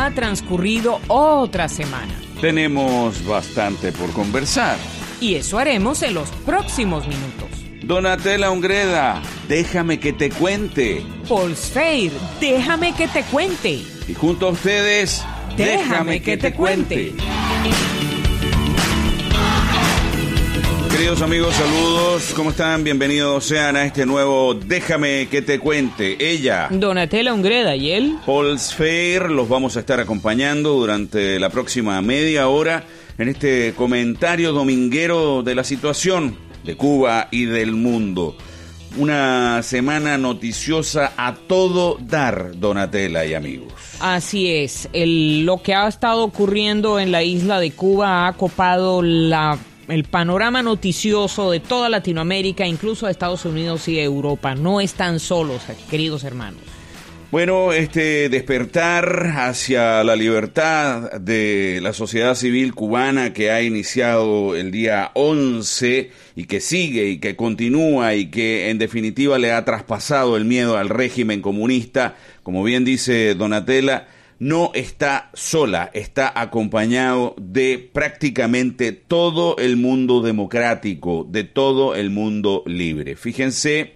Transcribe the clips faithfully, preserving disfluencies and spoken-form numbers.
ha transcurrido otra semana. Tenemos bastante por conversar. Y eso haremos en los próximos minutos. Donatella Ungreda, déjame que te cuente. Paul Sfeir, déjame que te cuente. Y junto a ustedes, déjame, déjame que, que te, te cuente. cuente. Queridos amigos, saludos, ¿cómo están? Bienvenidos sean a este nuevo Déjame que te cuente. Ella, Donatella Ungreda, y él, Paul Sfeir, los vamos a estar acompañando durante la próxima media hora en este comentario dominguero de la situación de Cuba y del mundo. Una semana noticiosa a todo dar, Donatella y amigos. Así es, el, lo que ha estado ocurriendo en la isla de Cuba ha copado la... el panorama noticioso de toda Latinoamérica, incluso de Estados Unidos y Europa. No están solos, queridos hermanos. Bueno, este despertar hacia la libertad de la sociedad civil cubana que ha iniciado el día once y que sigue y que continúa y que en definitiva le ha traspasado el miedo al régimen comunista, como bien dice Donatella, no está sola, está acompañado de prácticamente todo el mundo democrático, de todo el mundo libre. Fíjense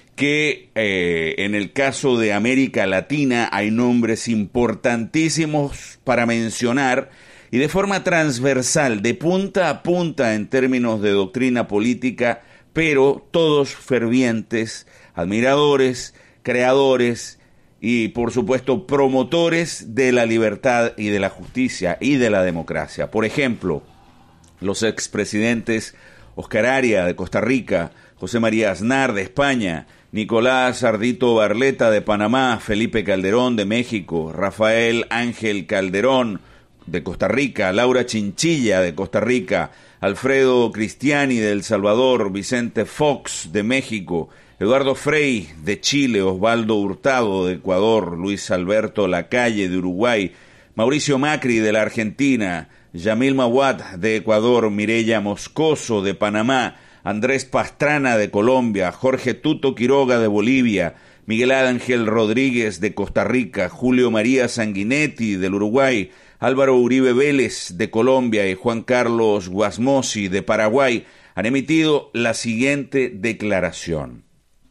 que eh, en el caso de América Latina hay nombres importantísimos para mencionar y de forma transversal, de punta a punta en términos de doctrina política, pero todos fervientes, admiradores, creadores y, por supuesto, promotores de la libertad y de la justicia y de la democracia. Por ejemplo, los expresidentes Oscar Aria de Costa Rica, José María Aznar de España, Nicolás Ardito Barleta de Panamá, Felipe Calderón de México, Rafael Ángel Calderón de Costa Rica, Laura Chinchilla de Costa Rica, Alfredo Cristiani de El Salvador, Vicente Fox de México, Eduardo Frei de Chile, Osvaldo Hurtado de Ecuador, Luis Alberto Lacalle de Uruguay, Mauricio Macri de la Argentina, Yamil Mawad de Ecuador, Mireya Moscoso de Panamá, Andrés Pastrana de Colombia, Jorge Tuto Quiroga de Bolivia, Miguel Ángel Rodríguez de Costa Rica, Julio María Sanguinetti del Uruguay, Álvaro Uribe Vélez de Colombia y Juan Carlos Guasmosi de Paraguay han emitido la siguiente declaración.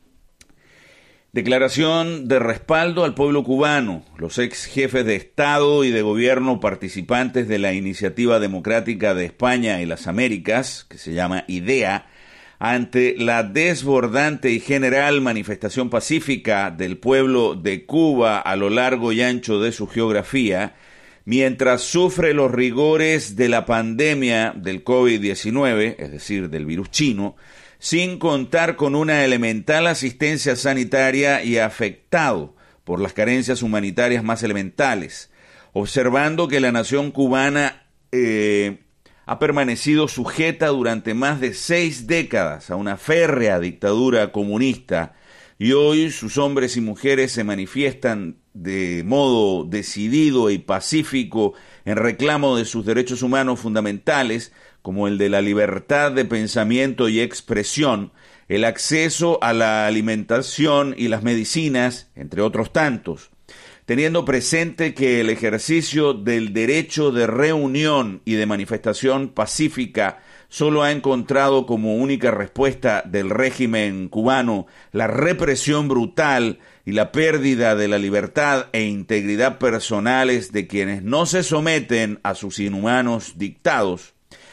Declaración de respaldo al pueblo cubano. Los ex jefes de Estado y de gobierno participantes de la Iniciativa Democrática de España y las Américas, que se llama IDEA, ante la desbordante y general manifestación pacífica del pueblo de Cuba a lo largo y ancho de su geografía, mientras sufre los rigores de la pandemia del COVID diecinueve, es decir, del virus chino, sin contar con una elemental asistencia sanitaria y afectado por las carencias humanitarias más elementales, observando que la nación cubana eh, ha permanecido sujeta durante más de seis décadas a una férrea dictadura comunista y hoy sus hombres y mujeres se manifiestan de modo decidido y pacífico en reclamo de sus derechos humanos fundamentales, como el de la libertad de pensamiento y expresión, el acceso a la alimentación y las medicinas, entre otros tantos, teniendo presente que el ejercicio del derecho de reunión y de manifestación pacífica solo ha encontrado como única respuesta del régimen cubano la represión brutal y la pérdida de la libertad e integridad personales de quienes no se someten a sus inhumanos dictados,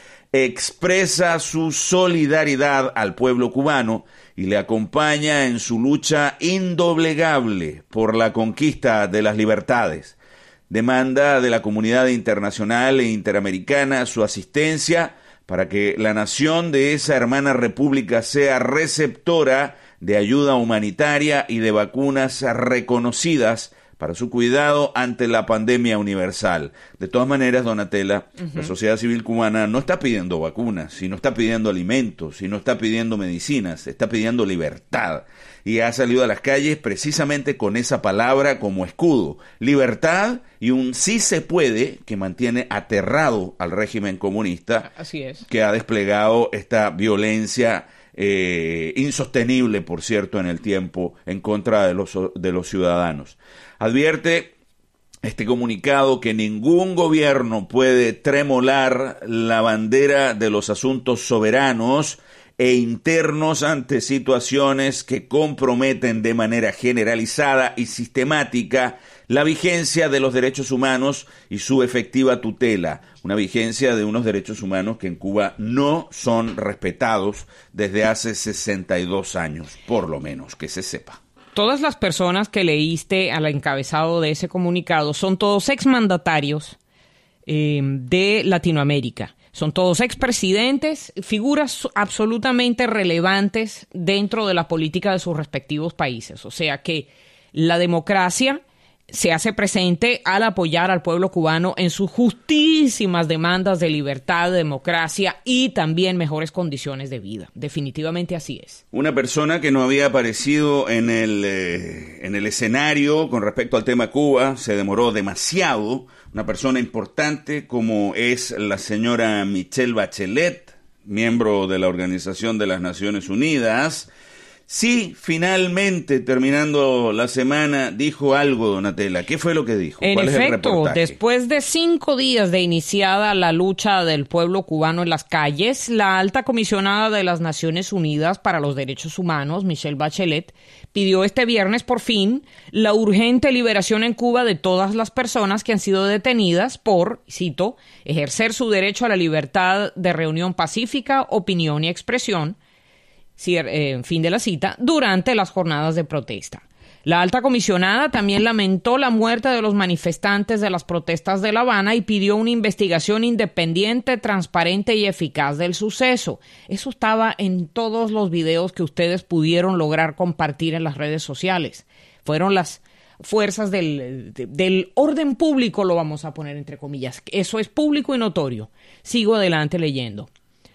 expresa su solidaridad al pueblo cubano y le acompaña en su lucha indoblegable por la conquista de las libertades. Demanda de la comunidad internacional e interamericana su asistencia para que la nación de esa hermana república sea receptora de ayuda humanitaria y de vacunas reconocidas para su cuidado ante la pandemia universal. De todas maneras, Donatella, uh-huh. la sociedad civil cubana no está pidiendo vacunas, sino está pidiendo alimentos, sino está pidiendo medicinas, está pidiendo libertad. Y ha salido a las calles precisamente con esa palabra como escudo. Libertad y un sí se puede que mantiene aterrado al régimen comunista. Así es. Que ha desplegado esta violencia eh, insostenible, por cierto, en el tiempo, en contra de los, de los ciudadanos. Advierte este comunicado que ningún gobierno puede tremolar la bandera de los asuntos soberanos e internos ante situaciones que comprometen de manera generalizada y sistemática la vigencia de los derechos humanos y su efectiva tutela, una vigencia de unos derechos humanos que en Cuba no son respetados desde hace sesenta y dos años, por lo menos, que se sepa. Todas las personas que leíste al encabezado de ese comunicado son todos exmandatarios eh, de Latinoamérica. Son todos expresidentes, figuras absolutamente relevantes dentro de la política de sus respectivos países. O sea que la democracia se hace presente al apoyar al pueblo cubano en sus justísimas demandas de libertad, de democracia y también mejores condiciones de vida. Definitivamente así es. Una persona que no había aparecido en el, eh, en el escenario con respecto al tema Cuba, se demoró demasiado. Una persona importante como es la señora Michelle Bachelet, miembro de la Organización de las Naciones Unidas. Sí, finalmente, terminando la semana, dijo algo, Donatella. ¿Qué fue lo que dijo? En ¿Cuál efecto, es el reportaje? Después de cinco días de iniciada la lucha del pueblo cubano en las calles, la alta comisionada de las Naciones Unidas para los Derechos Humanos, Michelle Bachelet, pidió este viernes por fin la urgente liberación en Cuba de todas las personas que han sido detenidas por, cito, ejercer su derecho a la libertad de reunión pacífica, opinión y expresión, en fin de la cita, durante las jornadas de protesta. La alta comisionada también lamentó la muerte de los manifestantes de las protestas de La Habana y pidió una investigación independiente, transparente y eficaz del suceso. Eso estaba en todos los videos que ustedes pudieron lograr compartir en las redes sociales. Fueron las fuerzas del, de, del orden público, lo vamos a poner entre comillas. Eso es público y notorio. Sigo adelante leyendo.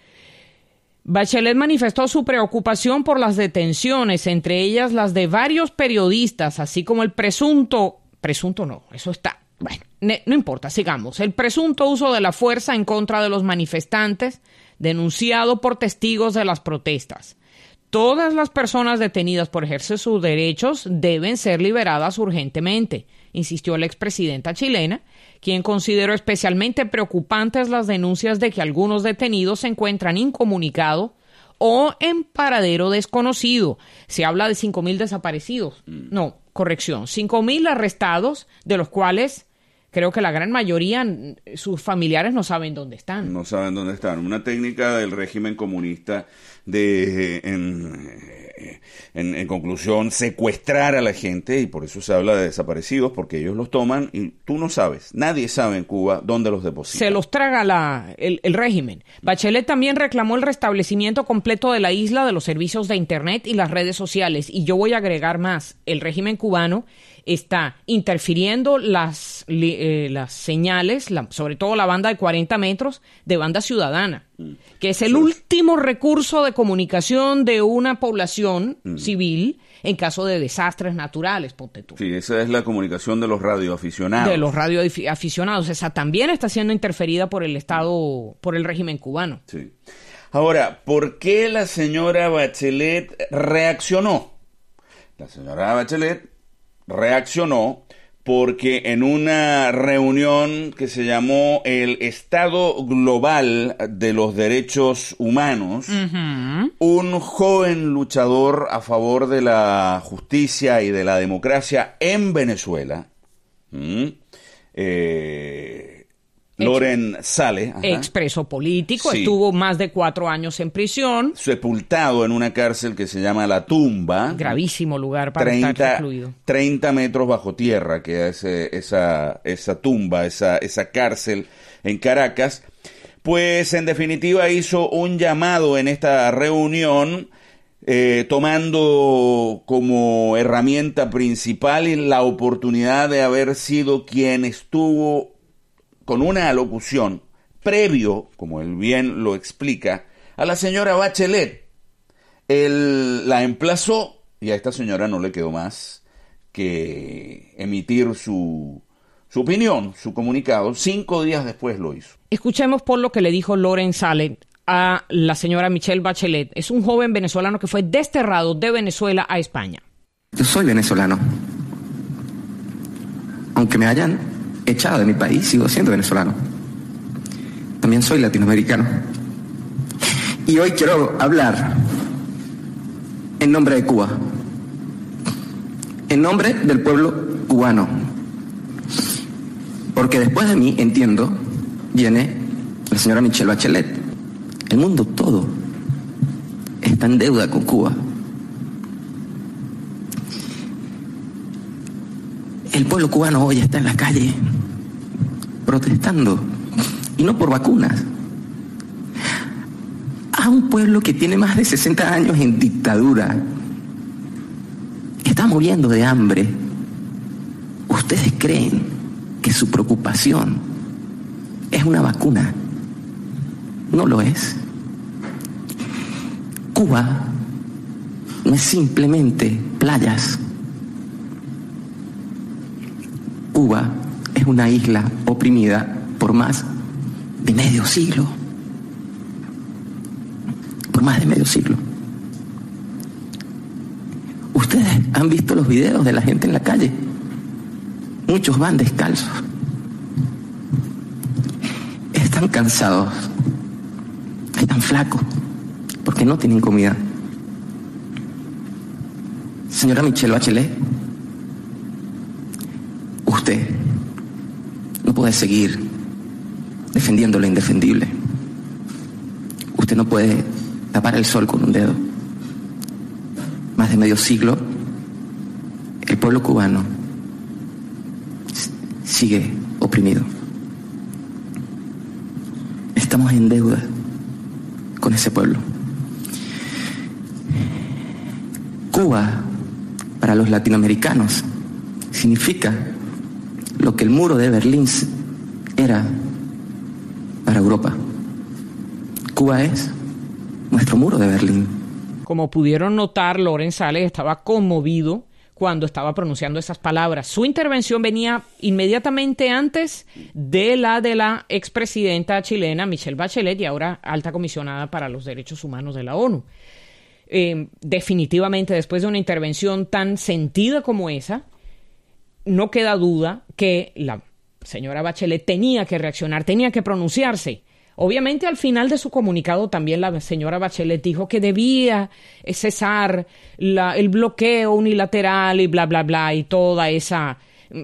Bachelet manifestó su preocupación por las detenciones, entre ellas las de varios periodistas, así como el presunto, presunto no, eso está, bueno, no importa, sigamos, el presunto uso de la fuerza en contra de los manifestantes, denunciado por testigos de las protestas. Todas las personas detenidas por ejercer sus derechos deben ser liberadas urgentemente, insistió la expresidenta chilena, quien consideró especialmente preocupantes las denuncias de que algunos detenidos se encuentran incomunicados o en paradero desconocido. Se habla de cinco mil desaparecidos. No, corrección, cinco mil arrestados, de los cuales creo que la gran mayoría, sus familiares no saben dónde están. No saben dónde están. Una técnica del régimen comunista de, en, en, en conclusión, secuestrar a la gente, y por eso se habla de desaparecidos, porque ellos los toman y tú no sabes, nadie sabe en Cuba dónde los depositan. Se los traga la, el, el régimen. Bachelet también reclamó el restablecimiento completo de la isla, de los servicios de Internet y las redes sociales. Y yo voy a agregar más. El régimen cubano está interfiriendo las, eh, las señales, la, sobre todo la banda de cuarenta metros de banda ciudadana, mm. que es el sí. último recurso de comunicación de una población mm. civil en caso de desastres naturales, ponte tú. Sí, esa es la comunicación de los radioaficionados. De los radioaficionados. Esa también está siendo interferida por el Estado, por el régimen cubano. Sí. Ahora, ¿por qué la señora Bachelet reaccionó? La señora Bachelet reaccionó porque en una reunión que se llamó el Estado Global de los Derechos Humanos, uh-huh. un joven luchador a favor de la justicia y de la democracia en Venezuela, ¿m? eh, Loren Sale, expreso político, sí. estuvo más de cuatro años en prisión, sepultado en una cárcel que se llama La Tumba, gravísimo lugar para treinta, estar recluido, treinta metros bajo tierra, que es esa, esa tumba, esa, esa cárcel en Caracas. Pues en definitiva hizo un llamado en esta reunión, eh, tomando como herramienta principal la oportunidad de haber sido quien estuvo con una alocución previo, como él bien lo explica, a la señora Bachelet. Él la emplazó y a esta señora no le quedó más que emitir su, su opinión, su comunicado. Cinco días después lo hizo. Escuchemos por lo que le dijo Loren Sale a la señora Michelle Bachelet. Es un joven venezolano que fue desterrado de Venezuela a España. Yo soy venezolano. Aunque me hayan echado de mi país, sigo siendo venezolano. También soy latinoamericano. Y hoy quiero hablar en nombre de Cuba, en nombre del pueblo cubano. Porque después de mí, entiendo, viene la señora Michelle Bachelet. El mundo todo está en deuda con Cuba. El pueblo cubano hoy está en la calle protestando, y no por vacunas. A un pueblo que tiene más de sesenta años en dictadura, está muriendo de hambre. ¿Ustedes creen que su preocupación es una vacuna? No lo es. Cuba no es simplemente playas. Cuba es una isla oprimida por más de medio siglo. Por más de medio siglo. Ustedes han visto los videos de la gente en la calle. Muchos van descalzos. Están cansados. Están flacos. Porque no tienen comida. Señora Michelle Bachelet, usted no puede seguir defendiendo lo indefendible. Usted no puede tapar el sol con un dedo. Más de medio siglo, el pueblo cubano sigue oprimido. Estamos en deuda con ese pueblo. Cuba, para los latinoamericanos, significa lo que el muro de Berlín era para Europa. Cuba es nuestro muro de Berlín. Como pudieron notar, Loren Sales estaba conmovido cuando estaba pronunciando esas palabras. Su intervención venía inmediatamente antes de la de la expresidenta chilena Michelle Bachelet y ahora alta comisionada para los derechos humanos de la ONU. Eh, definitivamente, después de una intervención tan sentida como esa, no queda duda que la señora Bachelet tenía que reaccionar, tenía que pronunciarse. Obviamente, al final de su comunicado también la señora Bachelet dijo que debía cesar la, el bloqueo unilateral y bla, bla, bla, y toda esa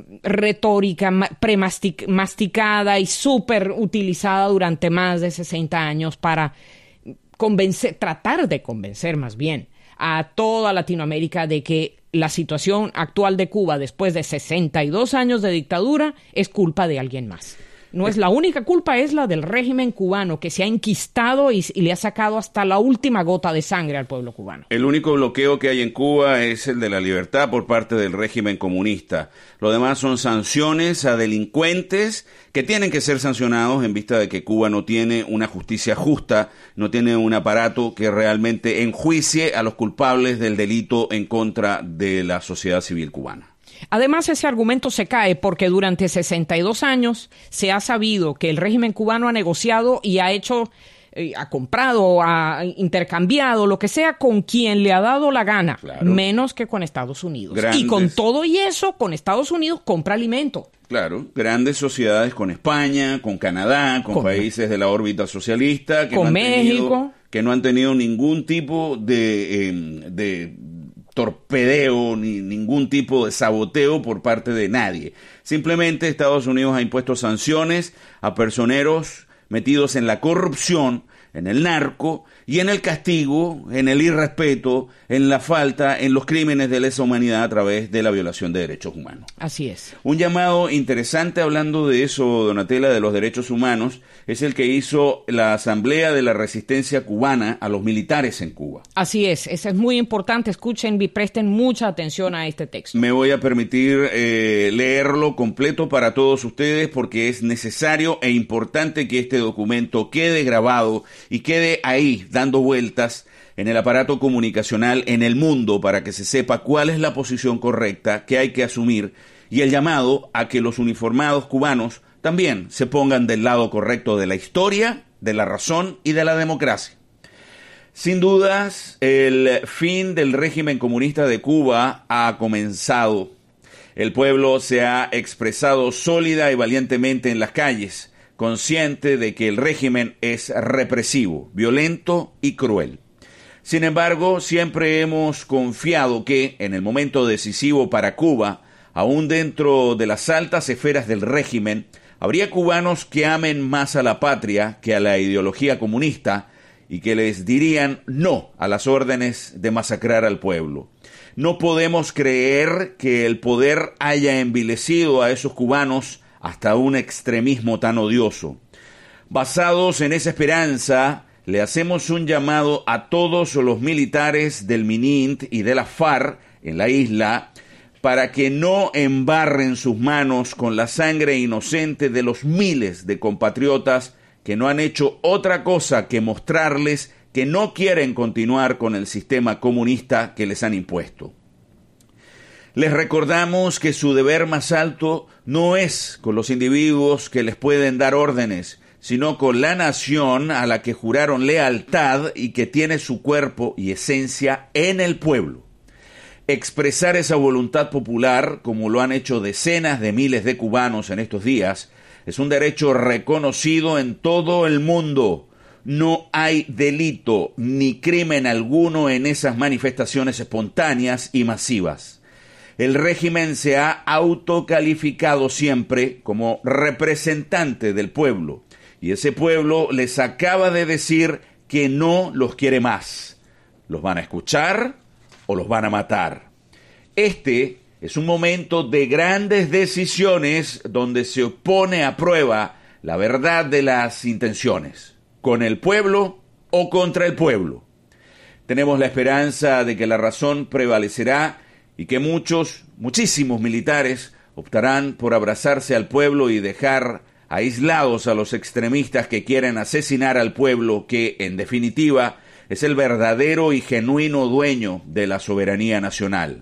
retórica premasticada y súper utilizada durante más de sesenta años para convencer, tratar de convencer más bien a toda Latinoamérica de que la situación actual de Cuba después de sesenta y dos años de dictadura es culpa de alguien más. No es la única culpa, es la del régimen cubano que se ha enquistado y, y le ha sacado hasta la última gota de sangre al pueblo cubano. El único bloqueo que hay en Cuba es el de la libertad por parte del régimen comunista. Lo demás son sanciones a delincuentes que tienen que ser sancionados en vista de que Cuba no tiene una justicia justa, no tiene un aparato que realmente enjuicie a los culpables del delito en contra de la sociedad civil cubana. Además, ese argumento se cae porque durante sesenta y dos años se ha sabido que el régimen cubano ha negociado y ha hecho, eh, ha comprado, ha intercambiado, lo que sea, con quien le ha dado la gana, claro, menos que con Estados Unidos. Grandes. Y con todo y eso, con Estados Unidos compra alimento. Claro, grandes sociedades con España, con Canadá, con, con países de la órbita socialista, que con no han México, tenido, que no han tenido ningún tipo de... Eh, de torpedeo ni ningún tipo de saboteo por parte de nadie. Simplemente Estados Unidos ha impuesto sanciones a personeros metidos en la corrupción, en el narco y en el castigo, en el irrespeto, en la falta, en los crímenes de lesa humanidad a través de la violación de derechos humanos. Así es. Un llamado interesante hablando de eso, Donatella, de los derechos humanos, es el que hizo la Asamblea de la Resistencia Cubana a los militares en Cuba. Así es, eso es muy importante. Escuchen y presten mucha atención a este texto. Me voy a permitir eh, leerlo completo para todos ustedes porque es necesario e importante que este documento quede grabado y quede ahí dando vueltas en el aparato comunicacional en el mundo para que se sepa cuál es la posición correcta que hay que asumir y el llamado a que los uniformados cubanos también se pongan del lado correcto de la historia, de la razón y de la democracia. Sin dudas, el fin del régimen comunista de Cuba ha comenzado. El pueblo se ha expresado sólida y valientemente en las calles, consciente de que el régimen es represivo, violento y cruel. Sin embargo, siempre hemos confiado que, en el momento decisivo para Cuba, aún dentro de las altas esferas del régimen, habría cubanos que amen más a la patria que a la ideología comunista y que les dirían no a las órdenes de masacrar al pueblo. No podemos creer que el poder haya envilecido a esos cubanos hasta un extremismo tan odioso. Basados en esa esperanza, le hacemos un llamado a todos los militares del MININT y de la FARC en la isla para que no embarren sus manos con la sangre inocente de los miles de compatriotas que no han hecho otra cosa que mostrarles que no quieren continuar con el sistema comunista que les han impuesto. Les recordamos que su deber más alto no es con los individuos que les pueden dar órdenes, sino con la nación a la que juraron lealtad y que tiene su cuerpo y esencia en el pueblo. Expresar esa voluntad popular, como lo han hecho decenas de miles de cubanos en estos días, es un derecho reconocido en todo el mundo. No hay delito ni crimen alguno en esas manifestaciones espontáneas y masivas. El régimen se ha autocalificado siempre como representante del pueblo, y ese pueblo les acaba de decir que no los quiere más. ¿Los van a escuchar o los van a matar? Este es un momento de grandes decisiones donde se pone a prueba la verdad de las intenciones, con el pueblo o contra el pueblo. Tenemos la esperanza de que la razón prevalecerá y que muchos, muchísimos militares optarán por abrazarse al pueblo y dejar aislados a los extremistas que quieren asesinar al pueblo que, en definitiva, es el verdadero y genuino dueño de la soberanía nacional.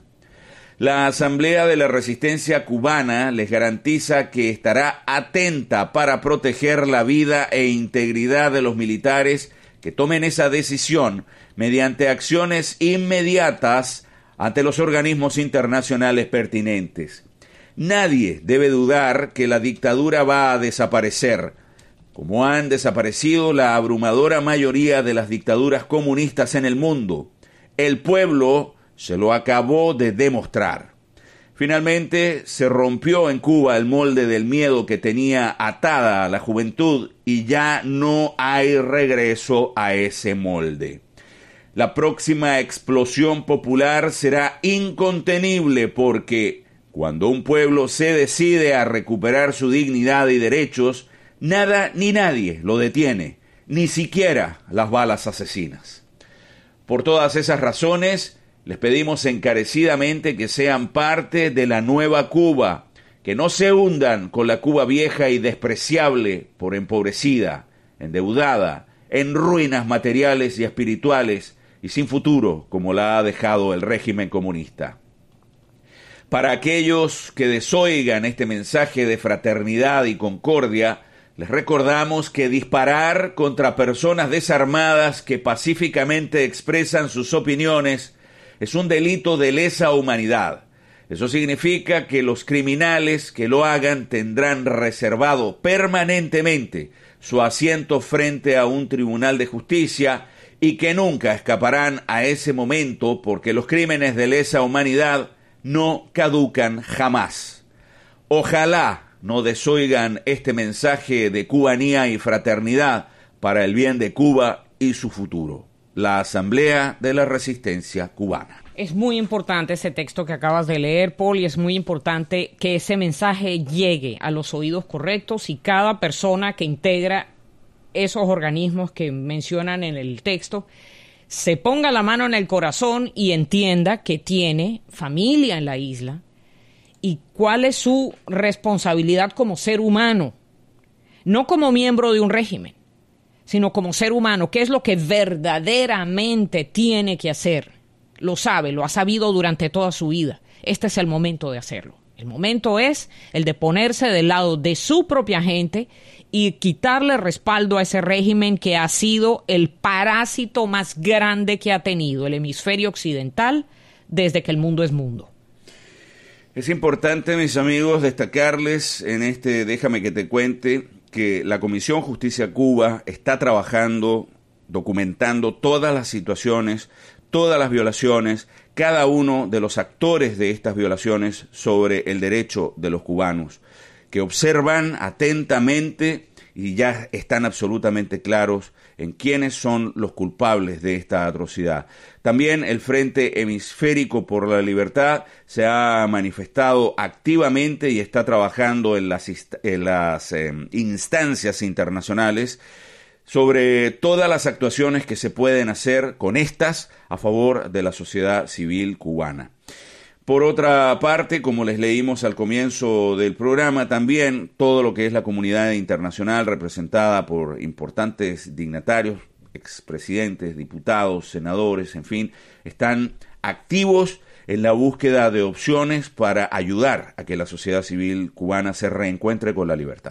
La Asamblea de la Resistencia Cubana les garantiza que estará atenta para proteger la vida e integridad de los militares que tomen esa decisión mediante acciones inmediatas ante los organismos internacionales pertinentes. Nadie debe dudar que la dictadura va a desaparecer, como han desaparecido la abrumadora mayoría de las dictaduras comunistas en el mundo. El pueblo se lo acabó de demostrar. Finalmente se rompió en Cuba el molde del miedo que tenía atada a la juventud y ya no hay regreso a ese molde. La próxima explosión popular será incontenible porque cuando un pueblo se decide a recuperar su dignidad y derechos, nada ni nadie lo detiene, ni siquiera las balas asesinas. Por todas esas razones, les pedimos encarecidamente que sean parte de la nueva Cuba, que no se hundan con la Cuba vieja y despreciable por empobrecida, endeudada, en ruinas materiales y espirituales y sin futuro como la ha dejado el régimen comunista. Para aquellos que desoigan este mensaje de fraternidad y concordia, les recordamos que disparar contra personas desarmadas que pacíficamente expresan sus opiniones es un delito de lesa humanidad. Eso significa que los criminales que lo hagan tendrán reservado permanentemente su asiento frente a un tribunal de justicia y que nunca escaparán a ese momento porque los crímenes de lesa humanidad no caducan jamás. Ojalá no desoigan este mensaje de cubanía y fraternidad para el bien de Cuba y su futuro. La Asamblea de la Resistencia Cubana. Es muy importante ese texto que acabas de leer, Paul, y es muy importante que ese mensaje llegue a los oídos correctos y cada persona que integra esos organismos que mencionan en el texto se ponga la mano en el corazón y entienda que tiene familia en la isla y cuál es su responsabilidad como ser humano, no como miembro de un régimen, sino como ser humano. ¿Qué es lo que verdaderamente tiene que hacer? Lo sabe, lo ha sabido durante toda su vida. Este es el momento de hacerlo. El momento es el de ponerse del lado de su propia gente y quitarle respaldo a ese régimen que ha sido el parásito más grande que ha tenido el hemisferio occidental desde que el mundo es mundo. Es importante, mis amigos, destacarles en este Déjame que te cuente que la Comisión Justicia Cuba está trabajando, documentando todas las situaciones, todas las violaciones, cada uno de los actores de estas violaciones sobre el derecho de los cubanos, que observan atentamente y ya están absolutamente claros en quiénes son los culpables de esta atrocidad. También el Frente Hemisférico por la Libertad se ha manifestado activamente y está trabajando en las, en las eh, instancias internacionales sobre todas las actuaciones que se pueden hacer con estas a favor de la sociedad civil cubana. Por otra parte, como les leímos al comienzo del programa, también todo lo que es la comunidad internacional representada por importantes dignatarios, expresidentes, diputados, senadores, en fin, están activos en la búsqueda de opciones para ayudar a que la sociedad civil cubana se reencuentre con la libertad.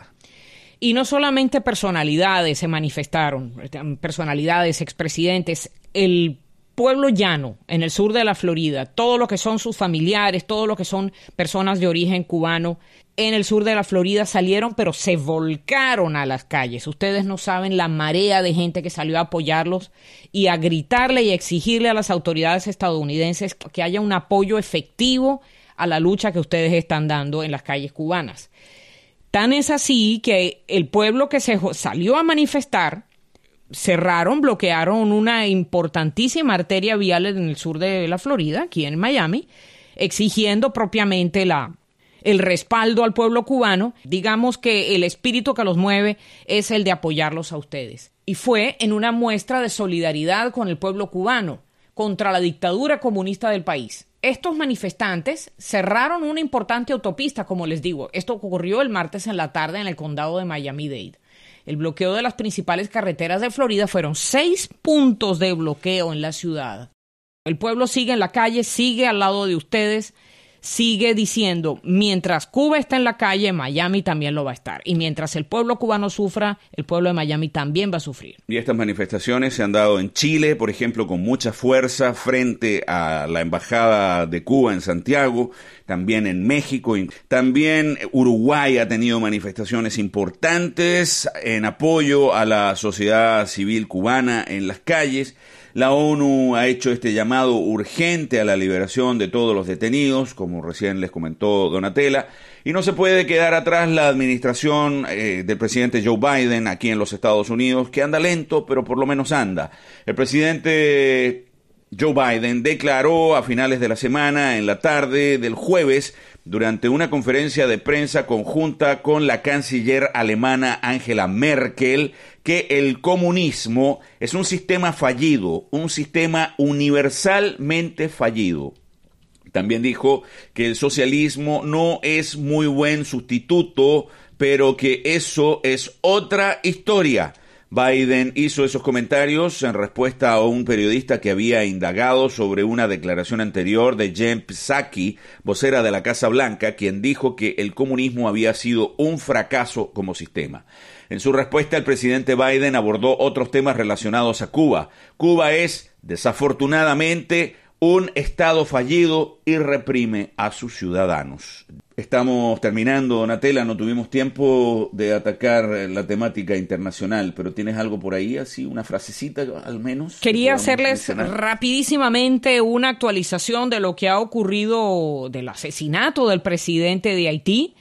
Y no solamente personalidades se manifestaron, personalidades, expresidentes, el pueblo llano en el sur de la Florida, todo lo que son sus familiares, todo lo que son personas de origen cubano en el sur de la Florida salieron, pero se volcaron a las calles. Ustedes no saben la marea de gente que salió a apoyarlos y a gritarle y a exigirle a las autoridades estadounidenses que haya un apoyo efectivo a la lucha que ustedes están dando en las calles cubanas. Tan es así que el pueblo que se salió a manifestar cerraron, bloquearon una importantísima arteria vial en el sur de la Florida, aquí en Miami, exigiendo propiamente la, el respaldo al pueblo cubano. Digamos que el espíritu que los mueve es el de apoyarlos a ustedes. Y fue en una muestra de solidaridad con el pueblo cubano contra la dictadura comunista del país. Estos manifestantes cerraron una importante autopista, como les digo. Esto ocurrió el martes en la tarde en el condado de Miami-Dade. El bloqueo de las principales carreteras de Florida fueron seis puntos de bloqueo en la ciudad. El pueblo sigue en la calle, sigue al lado de ustedes, sigue diciendo, mientras Cuba está en la calle, Miami también lo va a estar. Y mientras el pueblo cubano sufra, el pueblo de Miami también va a sufrir. Y estas manifestaciones se han dado en Chile, por ejemplo, con mucha fuerza frente a la Embajada de Cuba en Santiago, también en México, y también Uruguay ha tenido manifestaciones importantes en apoyo a la sociedad civil cubana en las calles. La ONU ha hecho este llamado urgente a la liberación de todos los detenidos, como recién les comentó Donatella, y no se puede quedar atrás la administración eh, del presidente Joe Biden aquí en los Estados Unidos, que anda lento, pero por lo menos anda. El presidente Joe Biden declaró a finales de la semana, en la tarde del jueves, durante una conferencia de prensa conjunta con la canciller alemana Angela Merkel, que el comunismo es un sistema fallido, un sistema universalmente fallido. También dijo que el socialismo no es muy buen sustituto, pero que eso es otra historia. Biden hizo esos comentarios en respuesta a un periodista que había indagado sobre una declaración anterior de Jen Psaki, vocera de la Casa Blanca, quien dijo que el comunismo había sido un fracaso como sistema. En su respuesta, el presidente Biden abordó otros temas relacionados a Cuba. Cuba es, desafortunadamente, un Estado fallido y reprime a sus ciudadanos. Estamos terminando, Donatella, no tuvimos tiempo de atacar la temática internacional, pero ¿tienes algo por ahí, así, una frasecita al menos? Quería hacerles mencionar rapidísimamente una actualización de lo que ha ocurrido del asesinato del presidente de Haití,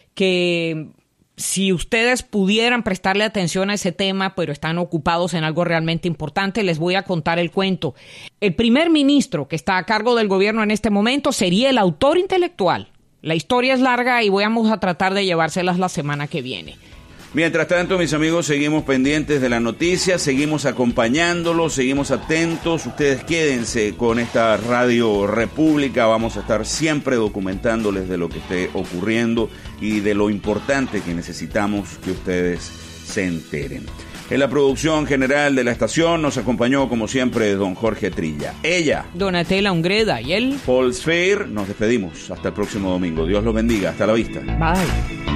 que si ustedes pudieran prestarle atención a ese tema, pero están ocupados en algo realmente importante, les voy a contar el cuento. El primer ministro que está a cargo del gobierno en este momento sería el autor intelectual. La historia es larga y vamos a tratar de llevárselas la semana que viene. Mientras tanto, mis amigos, seguimos pendientes de la noticia, seguimos acompañándolos, seguimos atentos. Ustedes quédense con esta Radio República. Vamos a estar siempre documentándoles de lo que esté ocurriendo y de lo importante que necesitamos que ustedes se enteren. En la producción general de la estación nos acompañó, como siempre, don Jorge Trilla. Ella, Donatella Ungreda, y él, Paul Sfeir. Nos despedimos. Hasta el próximo domingo. Dios los bendiga. Hasta la vista. Bye.